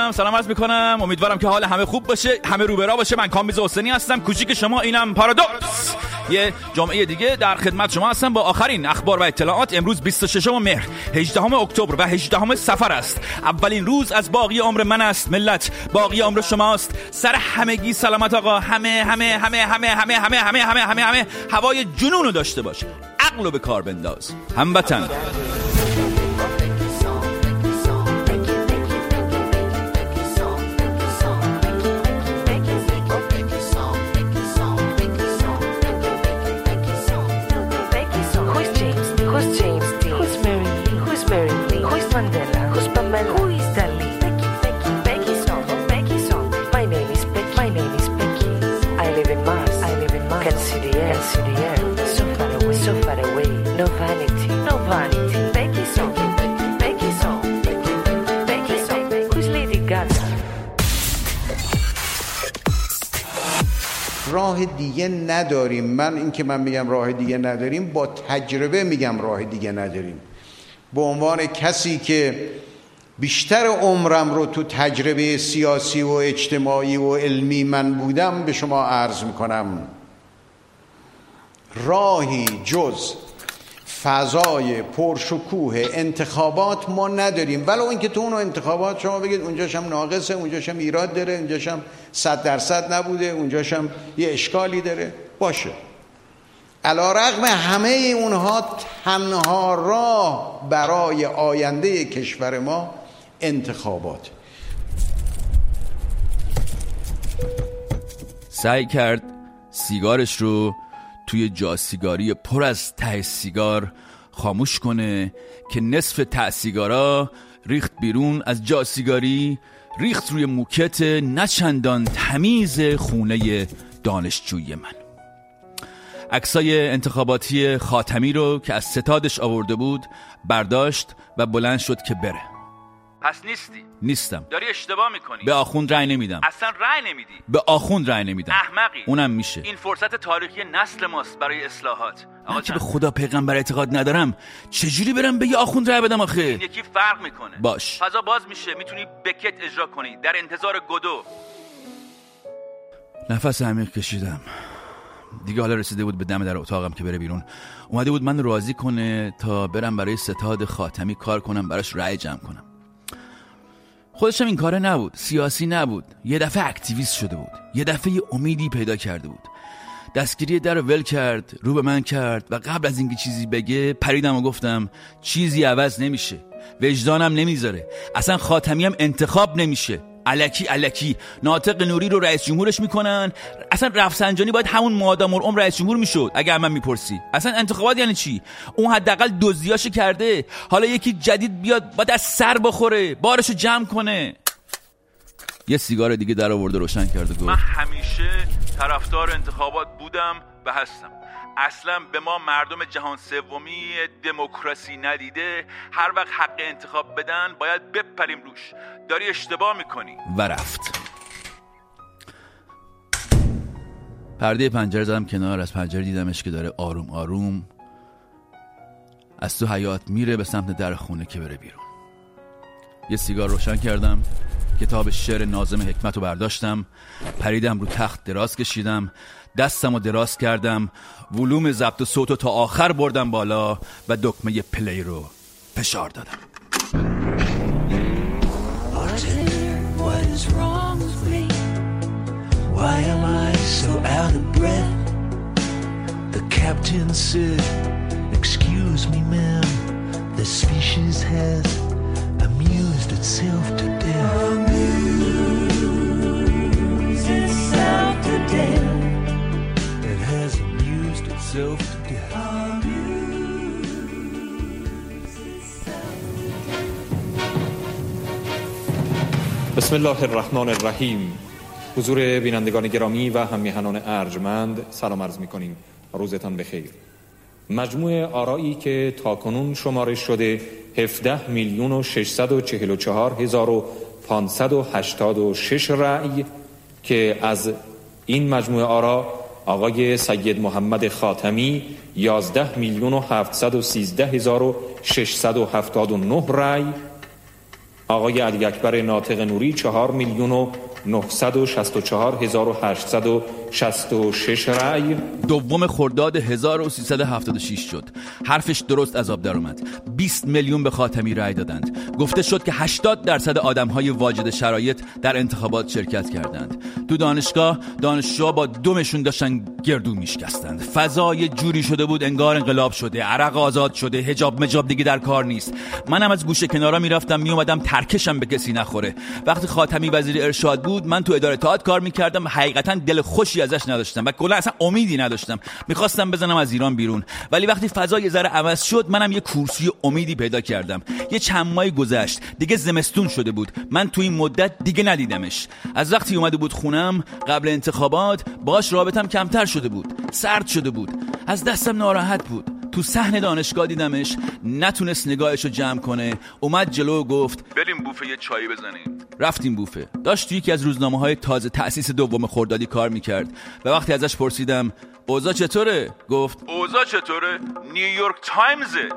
سلام عرض میکنم. امیدوارم که حال همه خوب باشه، همه رو به راه باشه. من کامبیز حسینی هستم، کوچیک شما، اینم پارادوکس. یه جمعه دیگه در خدمت شما هستم با آخرین اخبار و اطلاعات. امروز 26 مهر، 18 اکتبر و 18 صفر است. اولین روز از باقی عمر من است. ملت، باقی عمر شماست. سر همگی سلامت آقا. همه هوای جنونو داشته باش. عقلو به کار بنداز. هموطن. راه دیگه نداریم. من میگم راه دیگه نداریم، با تجربه میگم راه دیگه نداریم. به عنوان کسی که بیشتر عمرم رو تو تجربه سیاسی و اجتماعی و علمی من بودم، به شما عرض میکنم راهی جز فضای پرشکوه انتخابات ما نداریم. ولو اینکه تو اون انتخابات شما بگید اونجاش هم ناقصه، اونجاش هم ایراد داره، اونجاش هم 100% نبوده، اونجاش هم یه اشکالی داره، باشه. علی‌رغم همه اونها تنها راه برای آینده کشور ما انتخابات. سعی کرد سیگارش رو توی جاسیگاری پر از ته سیگار خاموش کنه که نصف ته سیگارا ریخت بیرون از جاسیگاری، ریخت روی موکت نچندان تمیز خونه دانشجوی من. عکسای انتخاباتی خاتمی رو که از ستادش آورده بود برداشت و بلند شد که بره. پس نیستی؟ نیستم. داری اشتباه میکنی. به آخوند رأی نمیدم. اصلا رأی نمیدی. به آخوند رأی نمیدم. احمقی. اونم میشه. این فرصت تاریخی نسل ماست برای اصلاحات. من که به خدا پیغمبر اعتقاد ندارم، چجوری برم به یه آخوند رأی بدم آخه؟ این یکی فرق میکنه. باش. فضا باز میشه، میتونی بکت اجرا کنی در انتظار گدو. نفس عمیق کشیدم. دیگه حالا رسیده بود به دم در اتاقم که بره بیرون. اومده بود من راضی کنه تا برم برای ستاد خاتمی کار کنم، براش رأی جمع کنم. خودش هم این کاره نبود، سیاسی نبود، یه دفعه اکتیویست شده بود، یه دفعه یه امیدی پیدا کرده بود. دستگیری در رو ول کرد، رو به من کرد و قبل از اینکه چیزی بگه پریدم و گفتم چیزی عوض نمیشه، وجدانم نمیذاره، اصلا خاتمی هم انتخاب نمیشه. الکی ناطق نوری رو رئیس جمهورش میکنن. اصلا رفسنجانی باید همون مادام العمر رئیس جمهور میشد. اگر من میپرسی اصلا انتخابات یعنی چی؟ اون حداقل دزدیاشو کرده، حالا یکی جدید بیاد باید از سر بخوره، بارشو جمع کنه. یه سیگار دیگه در آورده روشن کرد و گفت من همیشه طرفدار انتخابات بودم و هستم. اصلا به ما مردم جهان سومی دموکراسی ندیده هر وقت حق انتخاب بدن باید بپریم روش. داری اشتباه میکنی. و رفت. پرده پنجره زدم کنار. از پنجره دیدمش که داره آروم آروم از تو حیاط میره به سمت در خونه که بره بیرون. یه سیگار روشن کردم، کتاب شعر ناظم حکمت رو برداشتم، پریدم رو تخت دراز کشیدم، دستم رو دراز کردم، ولوم ضبط صوت رو تا آخر بردم بالا و دکمه پلی رو فشار دادم. What is wrong with me? Why am I so out of breath? The captain said, excuse me ma'am, the species has amused itself to death. Amused itself to death. It has amused itself to death. بسم الله الرحمن الرحیم. حضور بینندگان گرامی و هم‌میهنان ارجمند سلام عرض می‌کنیم. روزتان بخیر. مجموع آرایی که تاکنون شمارش شده 17,644,586 رأی که از این مجموع آرا آقای سید محمد خاتمی 11,713,679 رأی، آقای علی اکبر ناطق نوری 4,964,866 رأی. دوم خرداد 1376 شد. حرفش درست از آب در اومد. 20 میلیون به خاتمی رأی دادند. گفته شد که 80% آدم‌های واجد شرایط در انتخابات شرکت کردند. تو دانشگاه دانشجوها با دمشون داشتن گردو میشکستند. فضا یه جوری شده بود انگار انقلاب شده، عرق آزاد شده، حجاب مجاب دیگه در کار نیست. منم از گوشه کنارا میرفتم میومدم ترکشم به کسی نخوره. وقتی خاتمی وزیر ارشاد بود من تو اداره اطلاعات کار میکردم و حقیقتا دل خوشی ازش نداشتم و کلا اصلا امیدی نداشتم. میخواستم بزنم از ایران بیرون، ولی وقتی فضا یه ذره عوض شد منم یه کورسی امیدی پیدا کردم. یه چند ماه گذشت، دیگه زمستون شده بود. من تو این مدت دیگه ندیدمش. از وقتی اومده بود خونم قبل انتخابات باهاش رابطم کمتر شده بود. سرد شده بود. از دستم ناراحت بود. تو صحن دانشگاه دیدمش، نتونست نگاهشو جمع کنه. اومد جلو و گفت بریم بوفه یه چایی بزنیم. رفتیم بوفه. داشت توی یکی از روزنامه‌های تازه تأسیس دوم خردادی کار میکرد و وقتی ازش پرسیدم اوضاع چطوره؟ گفت اوضاع چطوره؟ نیویورک تایمزه.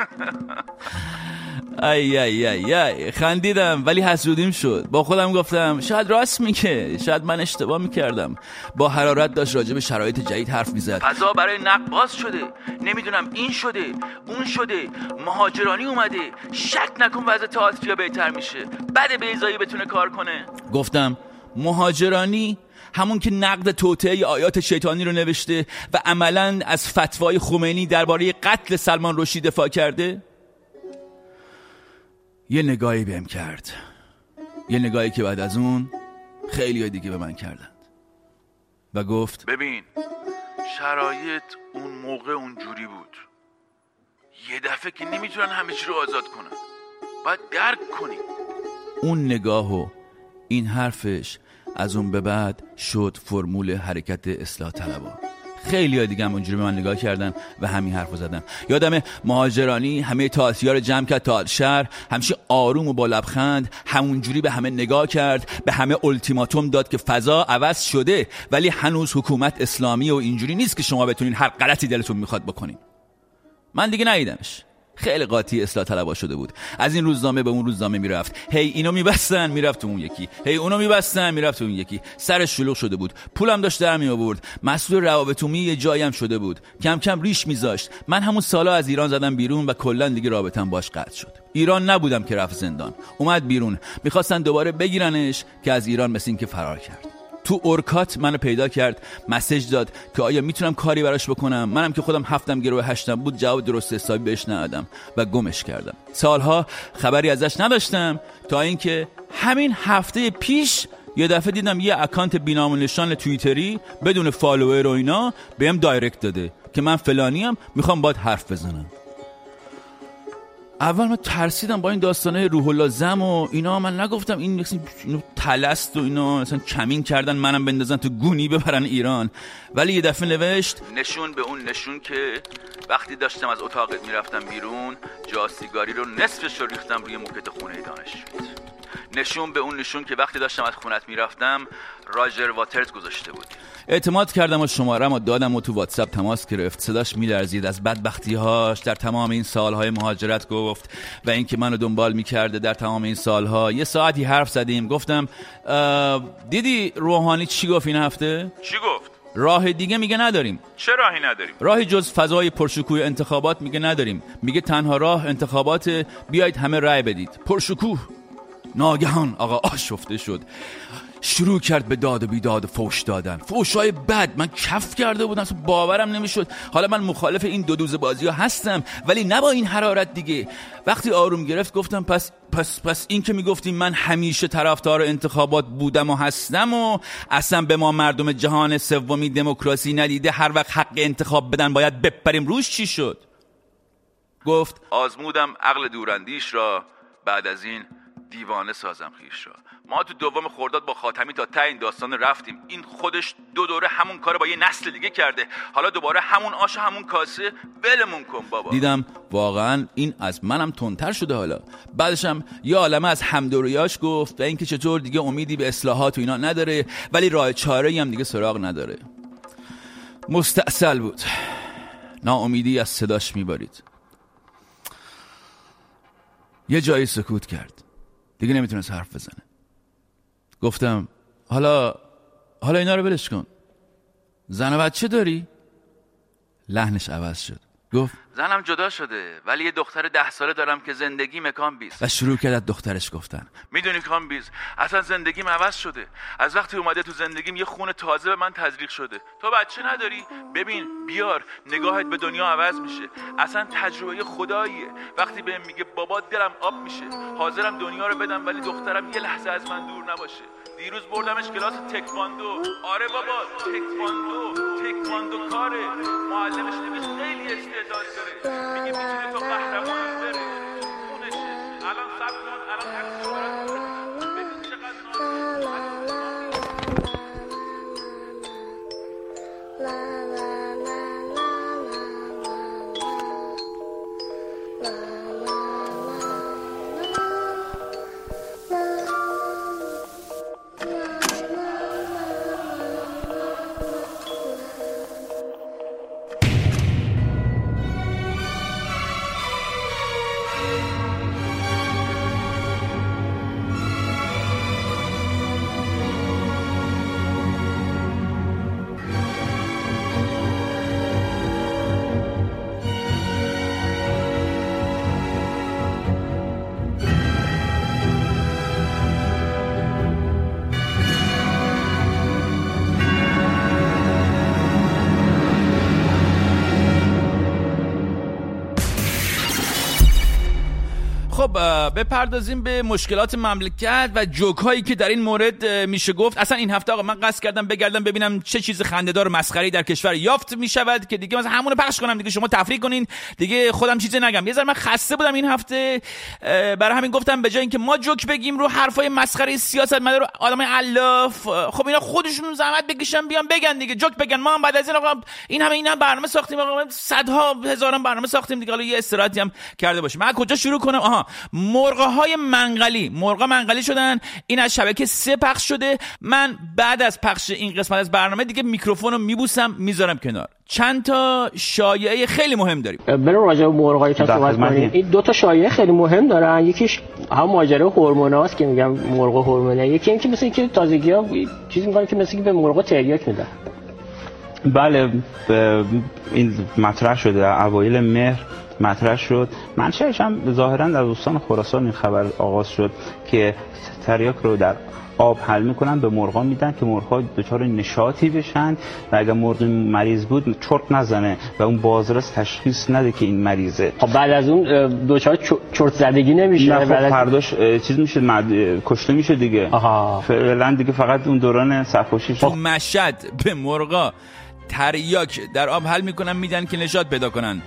ای خندیدم ولی حسودیم شد. با خودم گفتم شاید راست میگه، شاید من اشتباه میکردم. با حرارت داشت راجع به شرایط جدید حرف میزد. فضا برای نقد باز شده، نمیدونم این شده اون شده، مهاجرانی اومده، شک نکن وضع تئاتریا بهتر میشه، بعد بیضایی بتونه کار کنه. گفتم مهاجرانی؟ همون که نقد توطئه آیات شیطانی رو نوشته و عملاً از فتوای خمینی درباره قتل سلمان رشدی دفاع کرده؟ یه نگاهی بهم کرد، یه نگاهی که بعد از اون خیلی دیگه به من کردند و گفت ببین شرایط اون موقع اونجوری بود، یه دفعه که نمیتونن همه چی رو آزاد کنن، باید درک کنی. اون نگاه و این حرفش از اون به بعد شد فرمول حرکت اصلاح طلبا. خیلی ها دیگه هم اونجوری به من نگاه کردن و همین حرفو زدم. یادم مهاجرانی همه تئاتریا رو جمع کرد تا شهر، همیشه آروم و با لبخند همونجوری به همه نگاه کرد، به همه التیماتوم داد که فضا عوض شده ولی هنوز حکومت اسلامی و اینجوری نیست که شما بتونین هر غلطی دلتون میخواد بکنین. من دیگه ندیدمش. خیلی قاطی اصلاح طلبا شده بود. از این روزنامه به اون روزنامه میرفت، هی اینو میبستن میرفت اون یکی، هی اونو میبستن میرفت اون یکی. سرش شلوغ شده بود، پولم داشت در می آورد، مسئول روابط عمومی یه جایی هم شده بود، کم کم ریش میذاشت. من همون سالا از ایران زدم بیرون و کلا دیگه رابطم باش قطع شد. ایران نبودم که رفت زندان، اومد بیرون. میخواستن دوباره بگیرنش که از ایران مثل این که فرار کرد. تو اورکات منو پیدا کرد، مسیج داد که آیا میتونم کاری براش بکنم. منم که خودم 7 گروه 8 بود جواب درست حسابی بهش ندادم و گمش کردم. سالها خبری ازش نداشتم تا اینکه همین هفته پیش یه دفعه دیدم یه اکانت بی‌نام و نشان توییتری بدون فالوور و اینا بهم دایرکت داده که من فلانیم، میخوام باهات حرف بزنم. اول من ترسیدم با این داستانه روح الله زم و اینا. من نگفتم اینو طلست و اینا مثلا کمین کردن منم بندازن تو گونی ببرن ایران. ولی یه دفعه نوشت نشون به اون نشون که وقتی داشتم از اتاقت میرفتم بیرون جا سیگاری رو نصفش رو ریختم روی موکت خونه دانشجویت. نشون به اون نشون که وقتی داشتم از خونت میرفتم راجر واترز گذاشته بود. اعتماد کردم و شماره‌ام رو دادم و تو واتساپ تماس گرفت. صداش میلرزید از بدبختی‌هاش در تمام این سال‌های مهاجرت گفت و اینکه منو دنبال می‌کرده در تمام این سال‌ها. یه ساعتی حرف زدیم. گفتم دیدی روحانی چی گفت این هفته؟ چی گفت؟ راه دیگه میگه نداریم. چه راهی نداریم؟ راهی جز فضای پرشکوه انتخابات میگه نداریم. میگه تنها راه انتخابات، بیایید همه رأی بدید. پرشکوه. ناگهان آقا آشفته شد، شروع کرد به داد و بیداد و فوش دادن، فوشای بد. من کف کرده بودم، اصلا باورم نمیشد. حالا من مخالف این دو دوز بازی ها هستم ولی نه با این حرارت دیگه. وقتی آروم گرفت گفتم پس این که میگفتیم من همیشه طرفدار انتخابات بودم و هستم و اصلا به ما مردم جهان سومی دموکراسی ندیده هر وقت حق انتخاب بدن باید بپریم روش، چی شد؟ گفت آزمودم عقل دوراندیش را، بعد از این دیوانه سازم خیش را. ما تو دوم خرداد با خاتمی تا ته این داستان رفتیم. این خودش 2 دوره همون کارو با یه نسل دیگه کرده، حالا دوباره همون آش همون کاسه. ولمون کن بابا. دیدم واقعا این از منم تندتر شده. حالا بعدشم یه عالمه از همدوریاش گفت و اینکه چطور دیگه امیدی به اصلاحات و اینا نداره ولی راه چاره‌ای هم دیگه سراغ نداره. مستعسل بود، ناامیدی از صداش میبارید. یه جایی سکوت کرد. دیگه نمیتونست حرف بزنه. گفتم حالا اینا رو ولش کن، زن و بچه داری؟ لحنش عوض شد. گفت زنم جدا شده ولی یه دختر 10 ساله دارم که زندگی مکان بیز. و شروع کرد از دخترش گفتن. میدونی کام بیز، اصلا زندگیم عوض شده. از وقتی اومده تو زندگیم یه خون تازه به من تزریق شده. تو بچه نداری؟ ببین بیار، نگاهت به دنیا عوض میشه. اصلا تجربه خداییه. وقتی بهم میگه بابا دلم آب میشه، حاضرم دنیا رو بدم ولی دخترم یه لحظه از من دور نباشه. دیروز بردمش کلاس تکواندو. آره بابا، تکواندو کاره. معلمش نمیشه خیلی استعداد داره. میگه میتونی تو قهرمانم بره. خونشه. الان صبر کن، الان عکسشو برات ببین چقدر بپردازیم به مشکلات مملکت و جوک هایی که در این مورد میشه گفت. اصلا این هفته آقا من قصد کردم بگردم ببینم چه چیز خنده‌دار و مسخره‌ای در کشور یافت میشود که دیگه مثلا همون رو پخش کنم دیگه شما تفریح کنین دیگه، خودم چیزی نگم. یه ذره من خسته بودم این هفته، برای همین گفتم به جای اینکه ما جوک بگیم رو حرفای مسخره سیاستمدار و آدمای علاف، خب اینا خودشون زحمت بکشن بیان بگن دیگه، جوک بگن. ما هم بعد از این همه برنامه ساختیم آقا، صدها هزاران برنامه ساختیم دیگه، حالا یه استراحتی هم کرده باشیم. من کجا شروع کنم؟ مرغ‌های منقلی شدن. این از شبکه 3 پخش شده. من بعد از پخش این قسمت از برنامه دیگه میکروفون رو میبوسم میذارم کنار. چند تا شایعه خیلی مهم داریم. بریم راجع به مرغ‌های صحبت کنیم. این 2 تا شایعه خیلی مهم دارن. یکیش هم ماجرای هورموناست که میگم مرغ هورمونه، یکی اینکه مثلا اینکه تازگی‌ها چیزی میگن که مثلا به مرغ تریاک میدن. بله این مطرح شده اوایل مهر مطرح شد. منشأش هم ظاهراً در استان خراسان این خبر آغاز شد که تریاک رو در آب حل میکنن به مرغا میدن که مرغا دچار نشاطی بشن و اگر مرغ مریض بود چرت نزنه و اون بازرس تشخیص نده که این مریضه. خب بعد از اون دچار چرت زدگی نمیشه؟ نه خب فرداش چیز میشه کشته میشه دیگه. فعلا دیگه فقط اون دوران سرخوشیش. تو مشهد به مرغا تریاک در آب حل میکنن میدن که نشاط پیدا کنن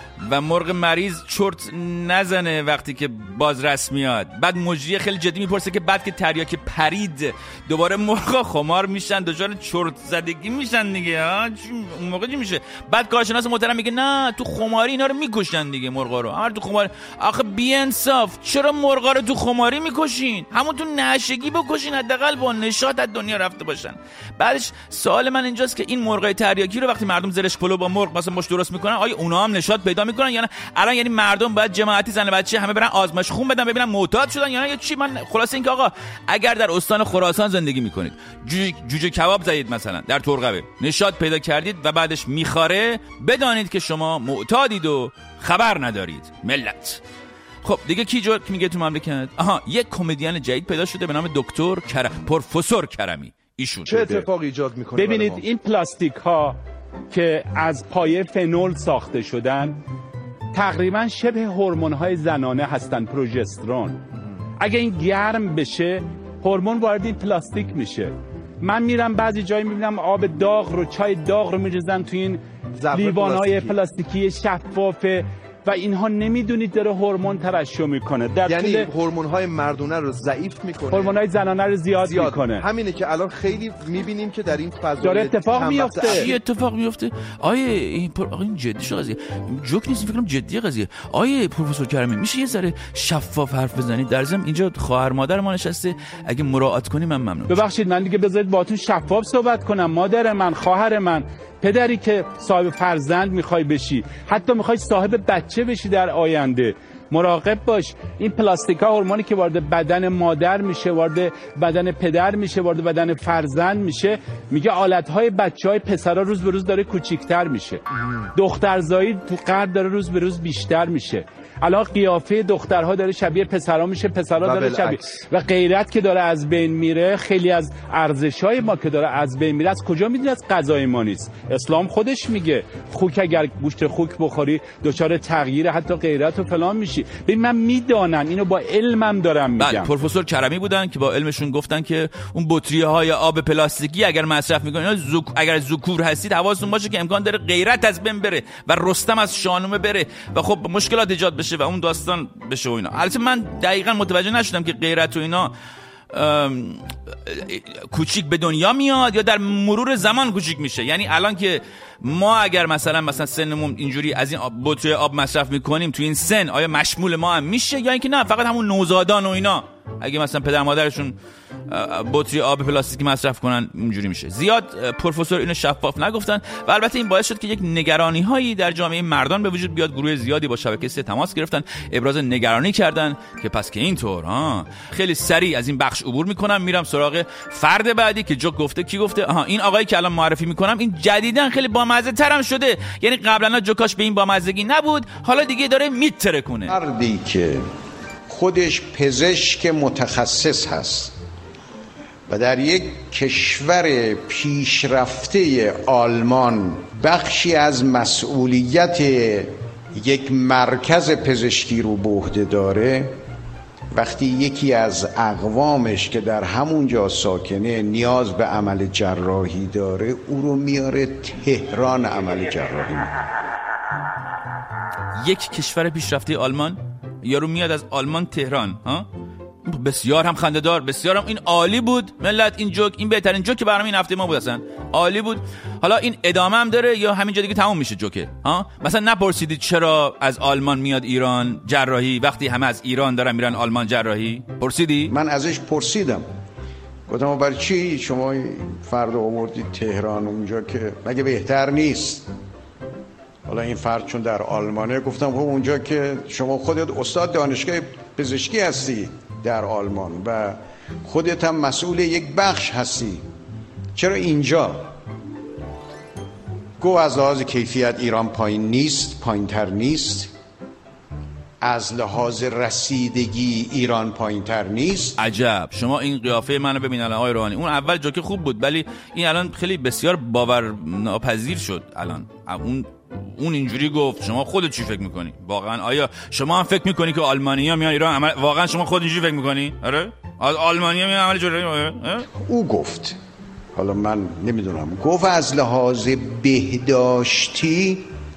و مرغ مریض چرت نزنه وقتی که بازرس میاد. بعد مجری خیلی جدی میپرسه که بعد که تریاک پرید دوباره مرغا خمار میشن، دچار چرت زدگی میشن دیگه. اون موقع چی میشه؟ بعد کارشناس محترم میگه نه تو خماری اینا رو میکشن دیگه مرغا رو. تو خماری آخه بی انصاف، چرا مرغا رو تو خماری میکشین؟ همون تو نشگی بکشین، حداقل با نشاط از دنیا رفته باشن. بعدش سوال من اینجاست که این مرغای تریاکی رو وقتی مردم زرش پلو با مرغ مثلا مش درست میکنن، آیا اونا هم نشاط پیدا میکنن یا نه؟ الان یعنی مردم باید جماعتی زن و بچه همه برن آزمایش خون بدن ببینن معتاد شدن یا نه یا چی؟ من خلاصه اینکه آقا اگر در استان خراسان زندگی میکنید، جوجه کباب زدید مثلا در ترقبه، نشاط پیدا کردید و بعدش میخاره، بدانید که شما معتادید و خبر ندارید ملت. خب دیگه کی جوک میگه تو مملکت؟ یک کمدین جدید پیدا شده به نام دکتر پروفسور کرمی. ایشون چه اتفاقی ایجاد میکنه؟ ببینید این پلاستیک ها که از پایه فنول ساخته شدن تقریبا شبه هورمون‌های زنانه هستن، پروژسترون. اگه این گرم بشه هورمون وارد این پلاستیک میشه. من میرم بعضی جایی میبینم آب داغ رو، چای داغ رو میریزن تو این لیوان‌های پلاستیکی شفافه و اینها نمیدونید داره هورمون ترشح میکنه. یعنی هورمون‌های مردونه رو ضعیف میکنه، هورمون‌های زنانه رو زیاد میکنه. همینه که الان خیلی میبینیم که در این فضا داره اتفاق میفته. چی اتفاق میفته؟ این جدی شو قضیه، جوک نیست، فکر کنم جدیه قضیه. پروفسور کرمی میشه یه ذره شفاف حرف بزنید؟ در ضمن اینجا خواهر مادر ما نشسته، اگه مراعات کنی من ممنون. ببخشید من دیگه بذارید باهاتون شفاف صحبت کنم. مادر من، خواهر من، پدری که صاحب فرزند میخوای بشی، حتی میخوای صاحب بچه بشی در آینده، مراقب باش. این پلاستیکا هورمونی که وارد بدن مادر میشه، وارد بدن پدر میشه، وارد بدن فرزند میشه، میگه آلت‌های بچه‌های پسرا روز به روز داره کوچیک‌تر میشه. دخترزایی تو قد داره روز به روز بیشتر میشه. الان قیافه دخترها داره شبیه پسرها میشه، پسرها داره شبیه، و غیرت که داره از بین میره. خیلی از ارزش‌های ما که داره از بین میره از کجا میدونی؟ از غذای ما نیست. اسلام خودش میگه خوک اگر گوشت خوک بخوری دچار تغییر حتی غیرت و فلان میشی. ببین من میدانم اینو، با علمم دارم میگم. بله، پروفسور کرمی بودن که با علمشون گفتن که اون بطری‌های آب پلاستیکی اگر مصرف میکنین اگر ذکور هستید حواستون باشه که امکان داره غیرت از بین بره و رستم از شاهنامه بره و خب مشکلات ایجاد بشه و اون داستان بشه و اینا. البته من دقیقاً متوجه نشدم که غیرت و اینا کوچیک به دنیا میاد یا در مرور زمان کوچیک میشه. یعنی الان که ما اگر مثلا سنمون اینجوری از این بطری آب مصرف میکنیم تو این سن، آیا مشمول ما هم میشه یا اینکه نه فقط همون نوزادان و اینا اگه مثلا پدر مادرشون بطری آب پلاستیکی مصرف کنن اینجوری میشه؟ زیاد پروفسور اینو شفاف نگفتن و البته این باعث شد که یک نگرانی هایی در جامعه مردان به وجود بیاد. گروه زیادی با شبکه 3 تماس گرفتن، ابراز نگرانی کردن که پس که اینطور خیلی سریع از این بخش عبور میکنم، میرم سراغ فرد بعدی که جوک گفته. کی گفته؟ این آقایی که الان معرفی میکنم این جدیدن خیلی بامزه ترم شده. یعنی قبلا جوکاش به این بامزگی نبود، حالا دیگه داره میترکونه. فردی که خودش پزشک متخصص هست و در یک کشور پیشرفته آلمان بخشی از مسئولیت یک مرکز پزشکی رو به عهده داره، وقتی یکی از اقوامش که در همون جا ساکنه نیاز به عمل جراحی داره، او رو میاره تهران عمل جراحی میکنه. یک کشور پیشرفته آلمان، یارو میاد از آلمان تهران. بسیار هم خنده‌دار، بسیار هم این عالی بود ملت. این جوک، این بهترین جوک برنامه این هفته ما بود، اصلا عالی بود. حالا این ادامه هم داره یا همینجا دیگه تموم میشه جوکه؟ مثلا نپرسیدید چرا از آلمان میاد ایران جراحی وقتی همه از ایران دارن میرن آلمان جراحی؟ پرسیدی؟ من ازش پرسیدم، گفتم برای چی شما فرد آوردید تهران اونجا که مگه بهتر نیست؟ حالا این فرد چون در آلمانه، گفتم خب اونجا که شما خودت استاد دانشگاه پزشکی هستی در آلمان و خودت هم مسئول یک بخش هستی، چرا اینجا؟ گو از لحاظ کیفیت ایران پایین نیست، پایین تر نیست. از لحاظ رسیدگی ایران پایین تر نیست. عجب، شما این قیافه منو ببین الان آقای روحانی. اون اول جوک خوب بود ولی این الان خیلی بسیار باورناپذیر شد. الان اون اینجوری گفت، شما خودت چی فکر میکنی؟ واقعا آیا شما هم فکر میکنی که آلمانی‌ها میان ایران واقعا شما خودت اینجوری فکر میکنی؟ آره؟ آلمانی‌ها میان عمل جراحی؟ او گفت، حالا من نمیدونم، گفت از لحاظ بهداشتی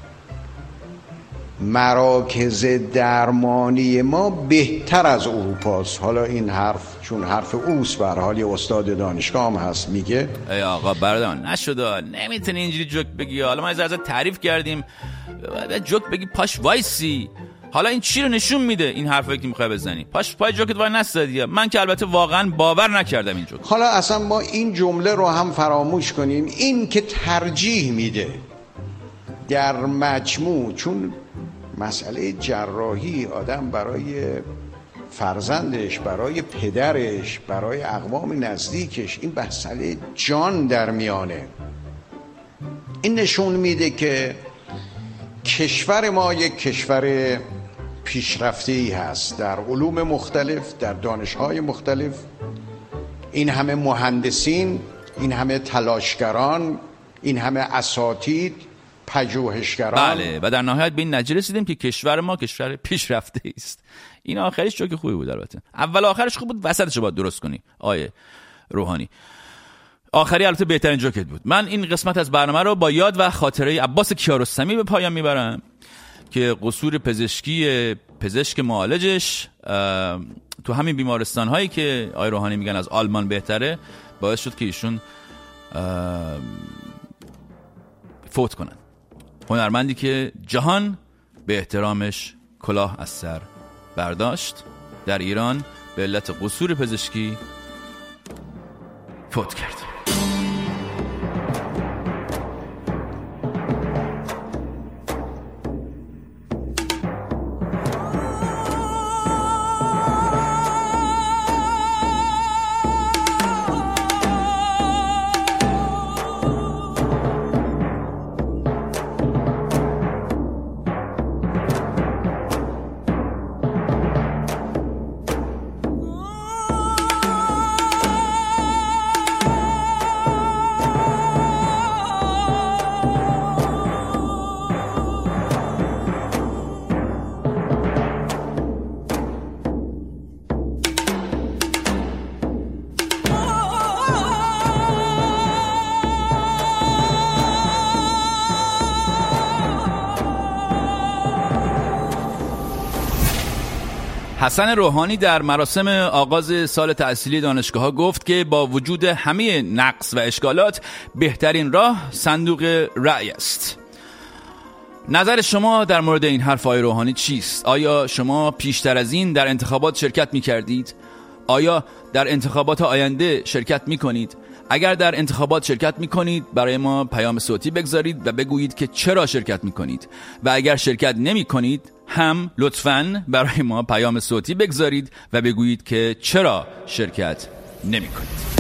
مراکز درمانی ما بهتر از اروپاست. حالا این حرف چون حرف اوست، به هر حال یه استاد دانشگاه هم هست میگه. ای آقا برادر نشده، نمیتونی اینجوری جوک بگی. حالا ما ازت تعریف کردیم، جوک بگی پاش وایسی. حالا این چی رو نشون میده این حرفایی که میخوای بزنی؟ پاش پای جوکت وای نستادی. من که البته واقعا باور نکردم این جوک. حالا اصلا ما این جمله رو هم فراموش کنیم، این که ترجیح میده در مجموع، چون مسئله جراحی آدم برای فرزندش، برای پدرش، برای اقوام نزدیکش، این مسئله جان در میانه. این نشون میده که کشور ما یک کشور پیشرفته‌ای هست در علوم مختلف، در دانش‌های مختلف. این همه مهندسین، این همه تلاشگران، این همه اساتید، پژوهشگران. بله، و در نهایت به این نتیجه رسیدیم که کشور ما کشور پیشرفته است. این آخرش جوک خوبی بود. البته اول آخرش خوب بود، وسطش رو باید درست کنی آیه روحانی. آخری البته بهترین جوکت بود. من این قسمت از برنامه رو با یاد و خاطره عباس کیارستمی به پایان میبرم که قصور پزشکی پزشک معالجش تو همین بیمارستان هایی که آیه روحانی میگن از آلمان بهتره باعث شد که ایشون فوت کنن. هنرمندی که جهان به احترامش کلاه از سر برداشت، در ایران به علت قصور پزشکی فوت کرد. حسن روحانی در مراسم آغاز سال تحصیلی دانشگاه‌ها گفت که با وجود همه نقص و اشکالات بهترین راه صندوق رأی است. نظر شما در مورد این حرف آقای روحانی چیست؟ آیا شما پیشتر از این در انتخابات شرکت می‌کردید؟ آیا در انتخابات آینده شرکت می‌کنید؟ اگر در انتخابات شرکت می‌کنید برای ما پیام صوتی بگذارید و بگویید که چرا شرکت می‌کنید و اگر شرکت نمی‌کنید هم لطفاً برای ما پیام صوتی بگذارید و بگویید که چرا شرکت نمی‌کنید.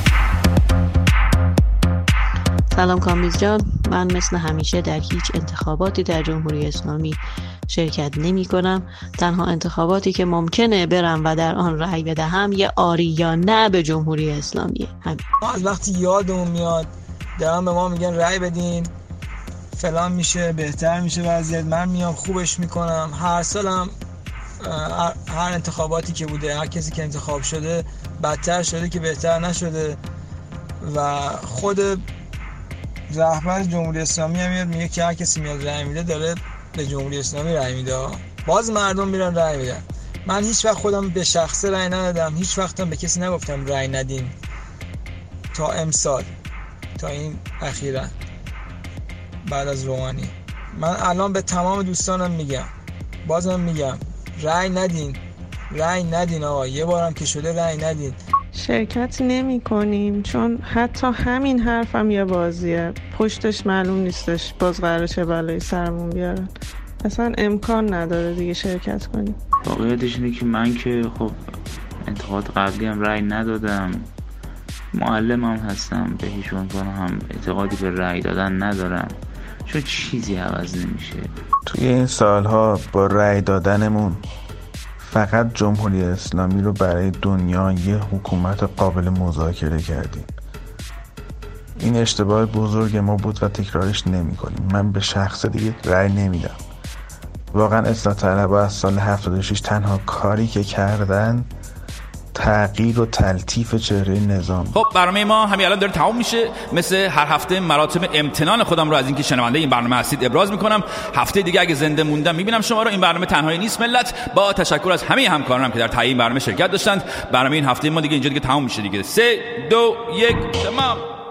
سلام کامبیز جان، من مثل همیشه در هیچ انتخاباتی در جمهوری اسلامی شرکت نمی کنم. تنها انتخاباتی که ممکنه برم و در آن رأی بدهم یه آری یا نه به جمهوری اسلامیه. ما از وقتی یادمون میاد دارن به ما میگن رأی بدین فلان میشه، بهتر میشه وضعیت، من میام خوبش میکنم. هر سالم هر انتخاباتی که بوده هر کسی که انتخاب شده بدتر شده که بهتر نشده و خود رهبر جمهوری اسلامی هم میاد میگه که هر کسی میاد رأی میده داره به جمهوری اسلامی رأی میده. باز مردم میرن رأی میدن. من هیچ وقت خودم به شخصه رأی ندادم، هیچ وقتم به کسی نگفتم رأی ندین تا امسال، تا این اخیراً بعد از روحانی. من الان به تمام دوستانم میگم، بازم میگم رأی ندین آقا، یه بارم که شده رأی ندین. شرکت نمی کنیم چون حتی همین حرفم یه بازیه، پشتش معلوم نیستش باز قراره چه بلایی سرمون بیارن. اصلا امکان نداره دیگه شرکت کنیم. واقعیتش اینه که من که خب انتخابات قبلی هم رأی ندادم، معلمم هستم، به هیچ عنوان هم اعتقادی به رأی دادن ندارم چون چیزی عوض نمیشه. توی این سالها با رأی دادنمون فقط جمهوری اسلامی رو برای دنیا یه حکومت قابل مذاکره کردیم. این اشتباه بزرگ ما بود و تکرارش نمی کنیم. من به شخص دیگه رأی نمیدم. واقعا اصلاح طلبها از سال 76 تنها کاری که کردن تغییر و تلطیف چهره نظام. خب برنامه ما همین الان داره تمام میشه. مثل هر هفته مراتب امتنان خودم رو از اینکه شنونده این برنامه هستید ابراز میکنم. هفته دیگه اگه زنده موندم میبینم شما رو. این برنامه تنهایی نیست ملت. با تشکر از همه همکارانم که در تهیه این برنامه شرکت داشتند. برنامه این هفته ما دیگه اینجا دیگه تمام میشه دیگه. 3 2 1 تمام.